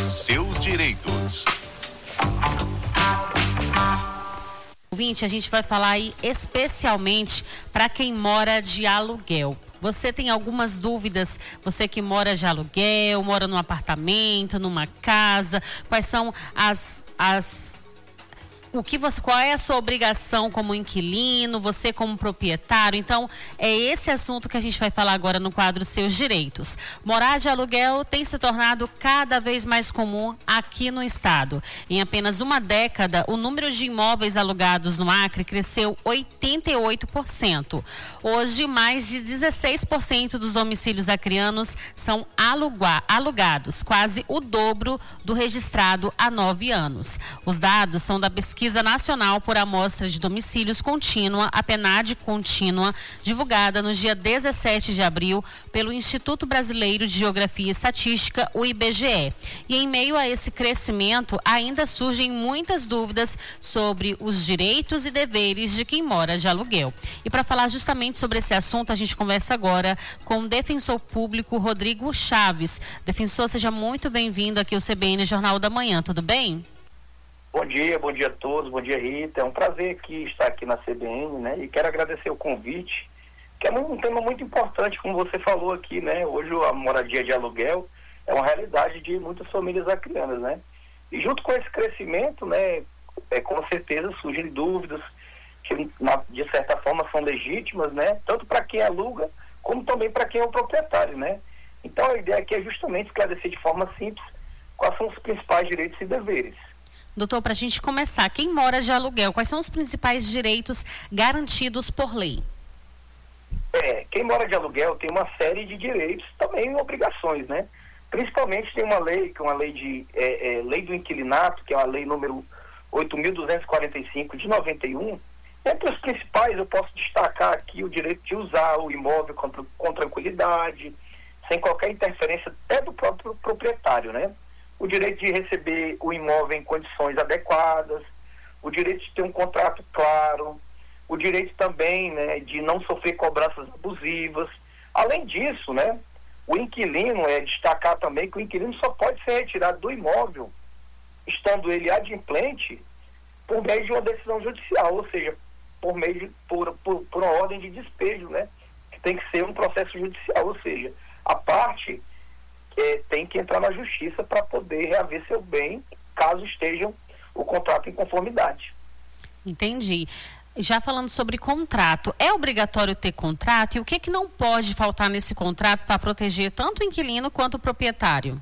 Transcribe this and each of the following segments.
seus direitos. Ouvinte, a gente vai falar aí especialmente para quem mora de aluguel. Você tem algumas dúvidas, você que mora de aluguel, mora num apartamento, numa casa, quais são qual é a sua obrigação como inquilino, você como proprietário? Então, é esse assunto que a gente vai falar agora no quadro Seus Direitos. Morar de aluguel tem se tornado cada vez mais comum aqui no estado. Em apenas uma década, o número de imóveis alugados no Acre cresceu 88%. Hoje, mais de 16% dos domicílios acreanos são alugados, quase o dobro do registrado há 9 anos. Os dados são da Pesquisa Nacional por Amostra de Domicílios Contínua, a PNAD Contínua, divulgada no dia 17 de abril pelo Instituto Brasileiro de Geografia e Estatística, o IBGE. E em meio a esse crescimento, ainda surgem muitas dúvidas sobre os direitos e deveres de quem mora de aluguel. E para falar justamente sobre esse assunto, a gente conversa agora com o defensor público Rodrigo Chaves. Defensor, seja muito bem-vindo aqui ao CBN Jornal da Manhã, tudo bem? Bom dia a todos, bom dia Rita, é um prazer estar aqui na CBN, né, e quero agradecer o convite, que é um tema muito importante, como você falou aqui, né, hoje a moradia de aluguel é uma realidade de muitas famílias acreanas, né, e junto com esse crescimento, né, com certeza surgem dúvidas, que de certa forma são legítimas, né, tanto para quem aluga, como também para quem é o proprietário, né, então a ideia aqui é justamente esclarecer de forma simples quais são os principais direitos e deveres. Doutor, para a gente começar, quem mora de aluguel, quais são os principais direitos garantidos por lei? Quem mora de aluguel tem uma série de direitos, também obrigações, né? Principalmente tem uma lei, que é uma lei lei do inquilinato, que é a lei número 8.245 de 91. Entre os principais eu posso destacar aqui o direito de usar o imóvel com tranquilidade, sem qualquer interferência até do próprio proprietário, né? O direito de receber o imóvel em condições adequadas, o direito de ter um contrato claro, o direito também, né, de não sofrer cobranças abusivas. Além disso, né, o inquilino, destacar também que o inquilino só pode ser retirado do imóvel, estando ele adimplente, por meio de uma decisão judicial, ou seja, por uma ordem de despejo, né, que tem que ser um processo judicial, ou seja, a parte tem que entrar na justiça para poder reaver seu bem, caso esteja o contrato em conformidade. Entendi. Já falando sobre contrato, é obrigatório ter contrato? E o que não pode faltar nesse contrato para proteger tanto o inquilino quanto o proprietário?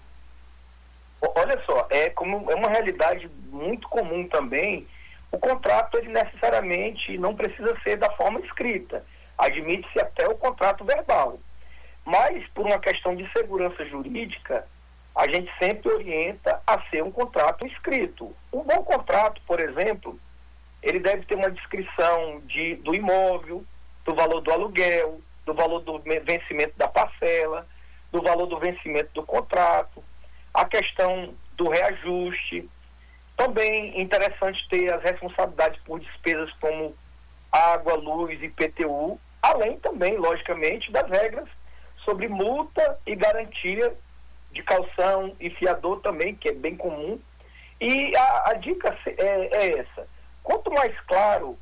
Olha só, é uma realidade muito comum também. O contrato, ele necessariamente não precisa ser da forma escrita. Admite-se até o contrato verbal. Mas, por uma questão de segurança jurídica, a gente sempre orienta a ser um contrato escrito. Um bom contrato, por exemplo, ele deve ter uma descrição do imóvel, do valor do aluguel, do valor do vencimento da parcela, do valor do vencimento do contrato, a questão do reajuste. Também interessante ter as responsabilidades por despesas como água, luz e IPTU, além também, logicamente, das regras sobre multa e garantia de calção e fiador também, que é bem comum. E a dica é essa. Quanto mais claro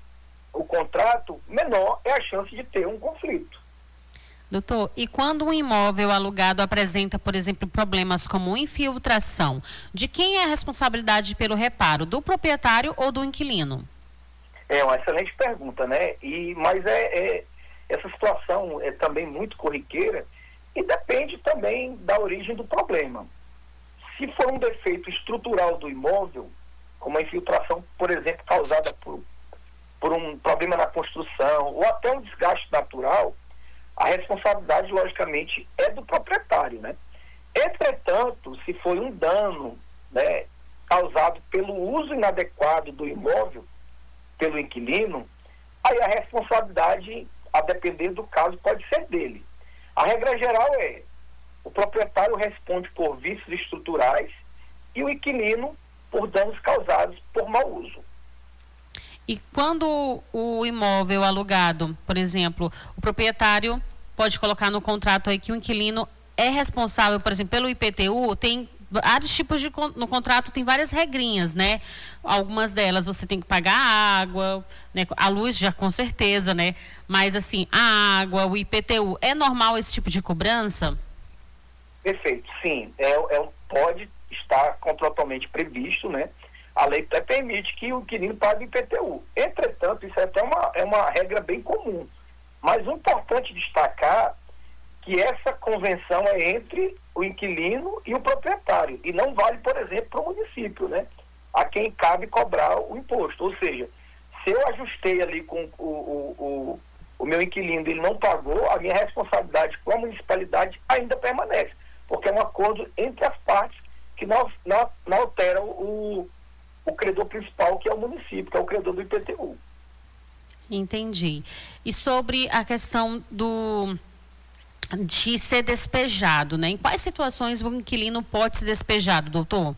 o contrato, menor é a chance de ter um conflito. Doutor, e quando um imóvel alugado apresenta, por exemplo, problemas como infiltração, de quem é a responsabilidade pelo reparo? Do proprietário ou do inquilino? É uma excelente pergunta, né? Mas essa situação é também muito corriqueira e depende também da origem do problema. Se for um defeito estrutural do imóvel, como a infiltração, por exemplo, causada por um problema na construção ou até um desgaste natural, a responsabilidade, logicamente, é do proprietário, né? Entretanto, se foi um dano, né, causado pelo uso inadequado do imóvel pelo inquilino, aí a responsabilidade, a depender do caso, pode ser dele. A regra geral é: o proprietário responde por vícios estruturais e o inquilino por danos causados por mau uso. E quando o imóvel alugado, por exemplo, o proprietário pode colocar no contrato aí que o inquilino é responsável, por exemplo, pelo IPTU, tem vários tipos de... No contrato tem várias regrinhas, né? Algumas delas você tem que pagar a água, né? A luz já com certeza, né? Mas assim, a água, o IPTU, é normal esse tipo de cobrança? Perfeito, sim. Pode estar contratualmente previsto, né? A lei até permite que o inquilino pague IPTU. Entretanto, isso é até uma regra bem comum. Mas o importante destacar que essa convenção é entre o inquilino e o proprietário. E não vale, por exemplo, para o município, né? A quem cabe cobrar o imposto. Ou seja, se eu ajustei ali com o meu inquilino e ele não pagou, a minha responsabilidade com a municipalidade ainda permanece. Porque é um acordo entre as partes que não altera o credor principal, que é o município, que é o credor do IPTU. Entendi. E sobre a questão de ser despejado, né? Em quais situações o inquilino pode ser despejado, doutor?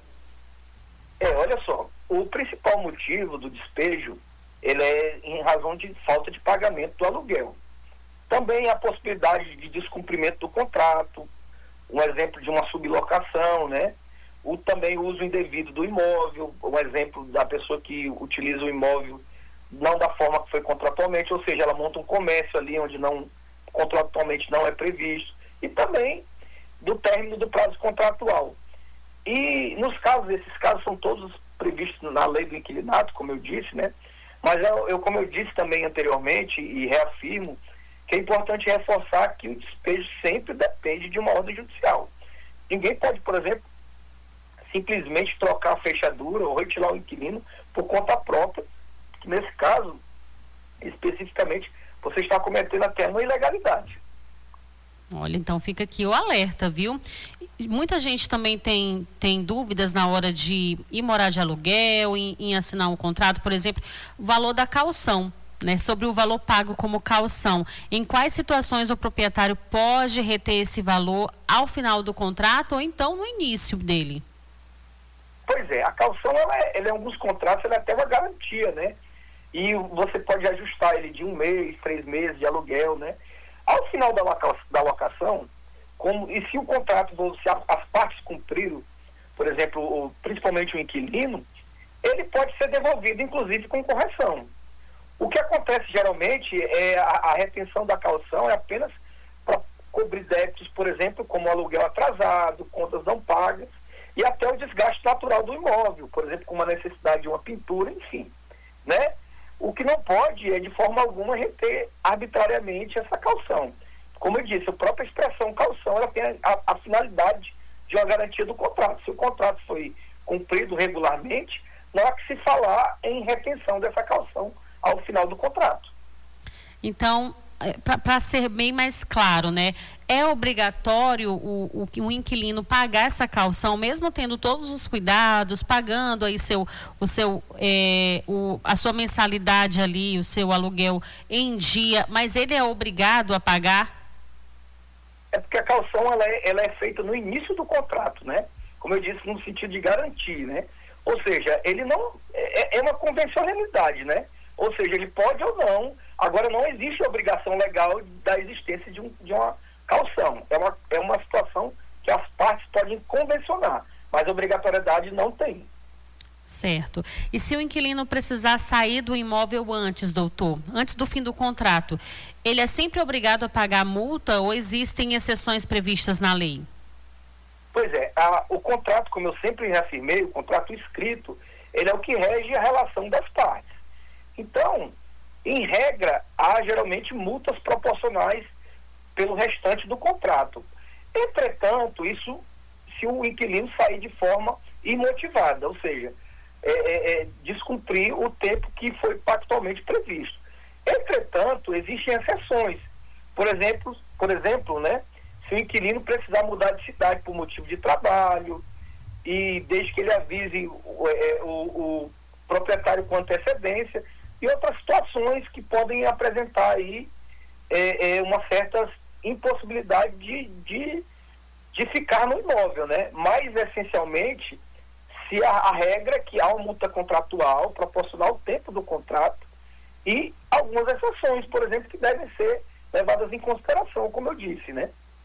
Olha só, o principal motivo do despejo, ele é em razão de falta de pagamento do aluguel. Também a possibilidade de descumprimento do contrato, um exemplo de uma sublocação, né? Também o uso indevido do imóvel, um exemplo da pessoa que utiliza o imóvel não da forma que foi contratualmente, ou seja, ela monta um comércio ali onde contratualmente não é previsto, e também do término do prazo contratual. E esses casos são todos previstos na lei do inquilinato, como eu disse, né? Mas como eu disse também anteriormente, e reafirmo, que é importante reforçar que o despejo sempre depende de uma ordem judicial. Ninguém pode, por exemplo, simplesmente trocar a fechadura ou retirar o inquilino por conta própria, que nesse caso, especificamente, você está cometendo até uma ilegalidade. Olha, então fica aqui o alerta, viu? Muita gente também tem dúvidas na hora de ir morar de aluguel, em assinar um contrato, por exemplo, o valor da caução, né? Sobre o valor pago como caução. Em quais situações o proprietário pode reter esse valor ao final do contrato ou então no início dele? Pois é, a caução, ela em alguns contratos, ela é até uma garantia, né? E você pode ajustar ele de 1 mês, 3 meses de aluguel, né? Ao final da locação, e se o contrato, se as partes cumpriram, por exemplo, principalmente o inquilino, ele pode ser devolvido, inclusive, com correção. O que acontece geralmente é a retenção da caução é apenas para cobrir débitos, por exemplo, como aluguel atrasado, contas não pagas, e até o desgaste natural do imóvel, por exemplo, com uma necessidade de uma pintura, enfim, né? O que não pode é, de forma alguma, reter arbitrariamente essa caução. Como eu disse, a própria expressão caução, ela tem a finalidade de uma garantia do contrato. Se o contrato foi cumprido regularmente, não há que se falar em retenção dessa caução ao final do contrato. Então, para ser bem mais claro, né? É obrigatório o inquilino pagar essa caução, mesmo tendo todos os cuidados, pagando aí a sua mensalidade ali, o seu aluguel em dia, mas ele é obrigado a pagar? É porque a caução ela é feita no início do contrato, né? Como eu disse, no sentido de garantir, né? Ou seja, ele não é uma convencionalidade, né? Ou seja, ele pode ou não. Agora, não existe obrigação legal da existência de uma caução. É uma situação que as partes podem convencionar, mas obrigatoriedade não tem. Certo. E se o inquilino precisar sair do imóvel antes, doutor, antes do fim do contrato, ele é sempre obrigado a pagar a multa ou existem exceções previstas na lei? Pois é, o contrato, como eu sempre reafirmei, o contrato escrito, ele é o que rege a relação das partes. Então, em regra, há geralmente multas proporcionais pelo restante do contrato. Entretanto, isso se o inquilino sair de forma imotivada, ou seja, descumprir o tempo que foi pactualmente previsto. Entretanto, existem exceções. Por exemplo, né, se o inquilino precisar mudar de cidade por motivo de trabalho, e desde que ele avise o proprietário com antecedência, e outras situações que podem apresentar aí uma certa impossibilidade de ficar no imóvel, né? Mas, essencialmente, se a regra é que há uma multa contratual proporcional ao tempo do contrato e algumas exceções, por exemplo, que devem ser levadas em consideração, como eu disse, né?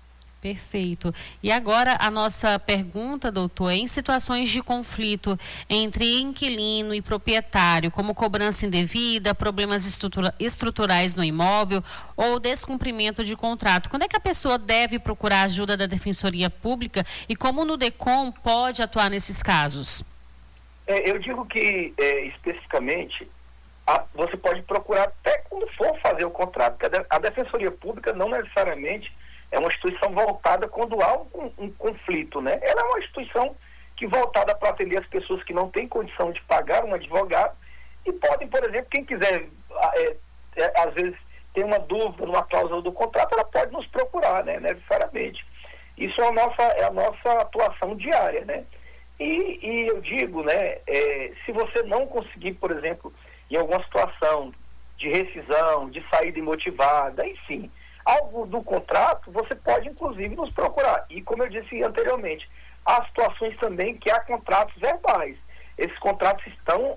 Perfeito. E agora a nossa pergunta, doutor, é em situações de conflito entre inquilino e proprietário, como cobrança indevida, problemas estruturais no imóvel ou descumprimento de contrato, quando é que a pessoa deve procurar a ajuda da Defensoria Pública e como o NUDECOM pode atuar nesses casos? Eu digo que, especificamente, você pode procurar até quando for fazer o contrato, porque a Defensoria Pública não necessariamente é uma instituição voltada quando há um conflito, né? Ela é uma instituição que voltada para atender as pessoas que não têm condição de pagar um advogado e podem, por exemplo, quem quiser, às vezes, ter uma dúvida numa cláusula do contrato, ela pode nos procurar, né? Necessariamente. Isso é a nossa atuação diária, né? E eu digo, né? Se você não conseguir, por exemplo, em alguma situação de rescisão, de saída imotivada, enfim, algo do contrato, você pode, inclusive, nos procurar. E, como eu disse anteriormente, há situações também que há contratos verbais. Esses contratos estão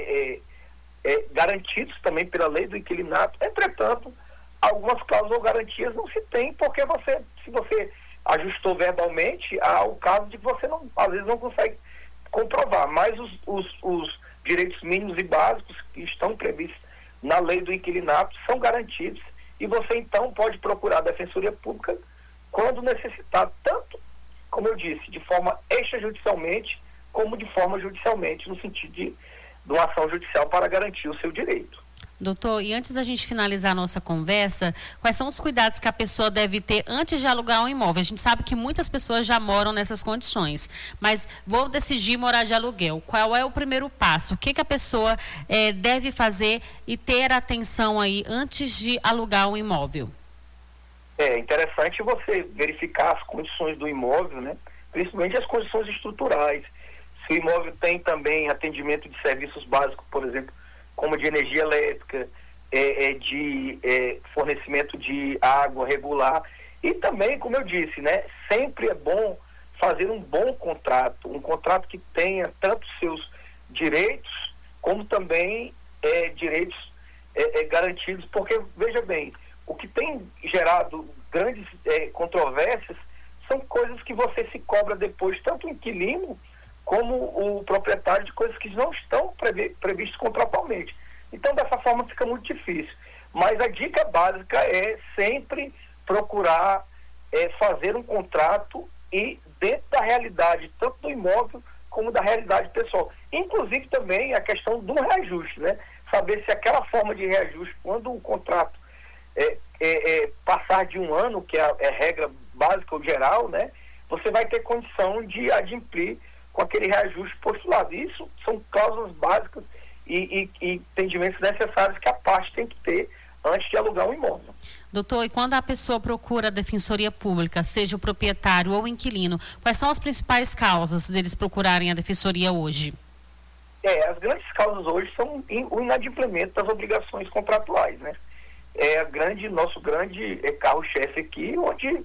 garantidos também pela lei do inquilinato. Entretanto, algumas cláusulas ou garantias não se tem, porque se você ajustou verbalmente, há o caso de que você, às vezes, não consegue comprovar. Mas os direitos mínimos e básicos que estão previstos na lei do inquilinato são garantidos. E você, então, pode procurar a Defensoria Pública quando necessitar, tanto, como eu disse, de forma extrajudicialmente, como de forma judicialmente, no sentido de uma ação judicial para garantir o seu direito. Doutor, e antes da gente finalizar a nossa conversa, quais são os cuidados que a pessoa deve ter antes de alugar um imóvel? A gente sabe que muitas pessoas já moram nessas condições, mas vou decidir morar de aluguel. Qual é o primeiro passo? O que a pessoa deve fazer e ter atenção aí antes de alugar um imóvel? É interessante você verificar as condições do imóvel, né? Principalmente as condições estruturais. Se o imóvel tem também atendimento de serviços básicos, por exemplo, como de energia elétrica, de fornecimento de água regular. E também, como eu disse, né, sempre é bom fazer um bom contrato, um contrato que tenha tanto seus direitos, como também direitos garantidos, porque, veja bem, o que tem gerado grandes controvérsias são coisas que você se cobra depois, tanto o inquilino como o proprietário, de coisas que não estão previstas contratualmente. Então, dessa forma, fica muito difícil. Mas a dica básica é sempre procurar fazer um contrato e dentro da realidade, tanto do imóvel como da realidade pessoal. Inclusive, também a questão do reajuste, né? Saber se aquela forma de reajuste, quando o contrato passar de um ano, que é regra básica ou geral, né? Você vai ter condição de adimplir com aquele reajuste postulado. Isso são cláusulas básicas e entendimentos necessários que a parte tem que ter antes de alugar um imóvel. Doutor, e quando a pessoa procura a Defensoria Pública, seja o proprietário ou o inquilino, quais são as principais causas deles procurarem a Defensoria hoje? As grandes causas hoje são o inadimplemento das obrigações contratuais, né? Nosso grande carro-chefe aqui, onde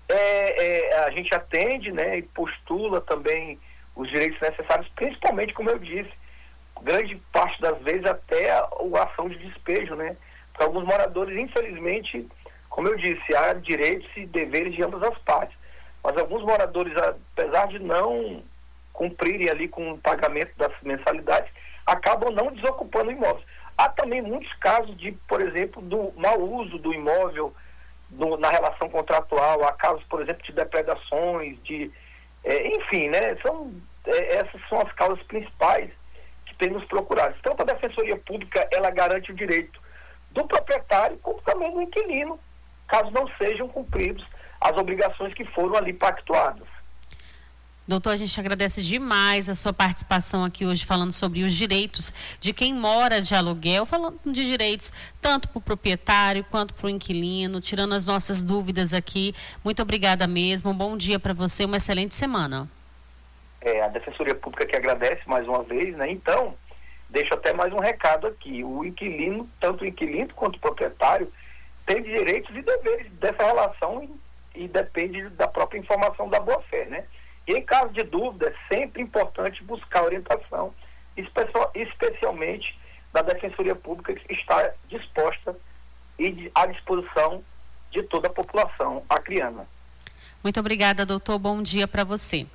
a gente atende, né, e postula também os direitos necessários, principalmente, como eu disse, grande parte das vezes até a ação de despejo, né? Para alguns moradores, infelizmente, como eu disse, há direitos e deveres de ambas as partes. Mas alguns moradores, apesar de não cumprirem ali com o pagamento das mensalidades, acabam não desocupando imóveis. Há também muitos casos de, por exemplo, do mau uso do imóvel na relação contratual, há casos, por exemplo, de depredações, enfim, né? Essas são as causas principais que tem nos procurado. Tanto a Defensoria Pública, ela garante o direito do proprietário, como também do inquilino, caso não sejam cumpridos as obrigações que foram ali pactuadas. Doutor, a gente agradece demais a sua participação aqui hoje falando sobre os direitos de quem mora de aluguel, falando de direitos tanto para o proprietário quanto para o inquilino, tirando as nossas dúvidas aqui. Muito obrigada mesmo, um bom dia para você, uma excelente semana. A Defensoria Pública que agradece mais uma vez, né? Então, deixo até mais um recado aqui. O inquilino, tanto o inquilino quanto o proprietário, tem direitos e deveres dessa relação e depende da própria informação da boa-fé, né? E em caso de dúvida, é sempre importante buscar orientação, especialmente da Defensoria Pública, que está disposta e à disposição de toda a população acriana. Muito obrigada, doutor. Bom dia para você.